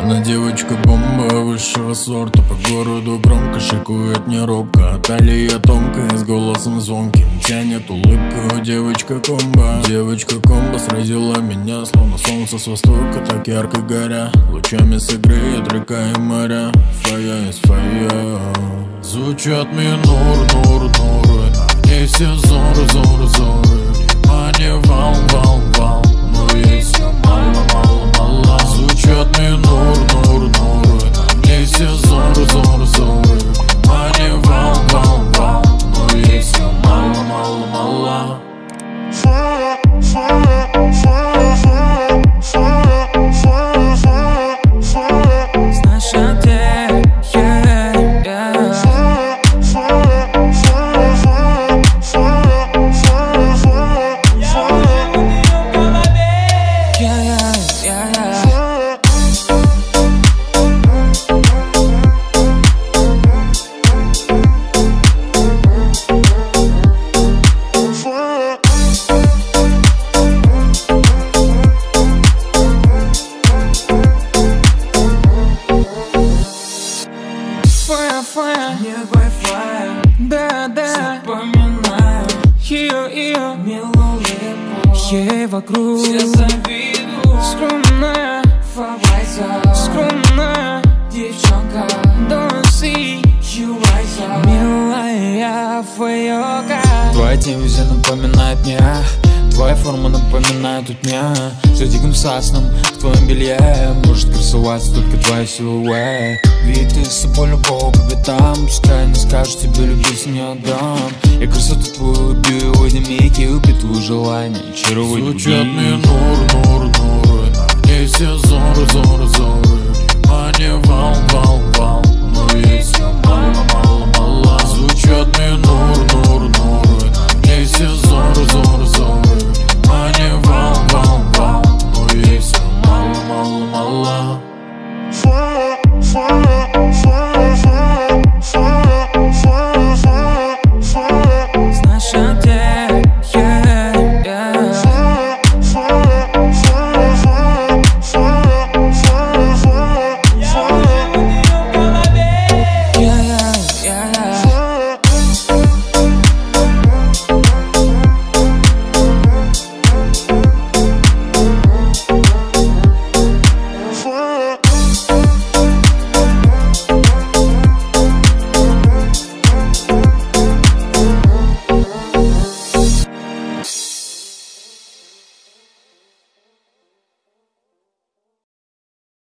Она девочка-бомба высшего сорта. По городу громко шикует не робко. Талия тонкая, с голосом звонким. Тянет улыбку девочка-комбо. Девочка-комбо сразила меня, словно солнце с востока, так ярко горя. Лучами согреет река и моря. Fire is fire. Звучат минор, нур, нуры. На ней все зоры, зоры, зоры. Внимание, вал, вал, вал. Но есть мало, мало, мало. Звучат минор, нур, нуры. На ней все зоры, зоры, зоры. Внимание, вал, вал, вал. Но есть мало, мало, мало. Знаешь, а где Нет Wi-Fi, да, да, вспоминаю ее милую ей вокруг. все завидуют. Скромная, Фавайза, скромная девчонка, don't see, you rise up. милая фейока. Твоя телевизия напоминает мне, твоя форма напоминает от меня. Все диким сасном в твоем белье может красоваться только твоя силуэт. Ведь ты с собой любого по пятам. Пускай не скажешь, тебе любить не отдам. Я красоту твою убью, динамики убью твое желание чаровать. Звучат минор, нур, нуры. На ней все зоры, зоры, зоры. Внимание, вал, вал, вал.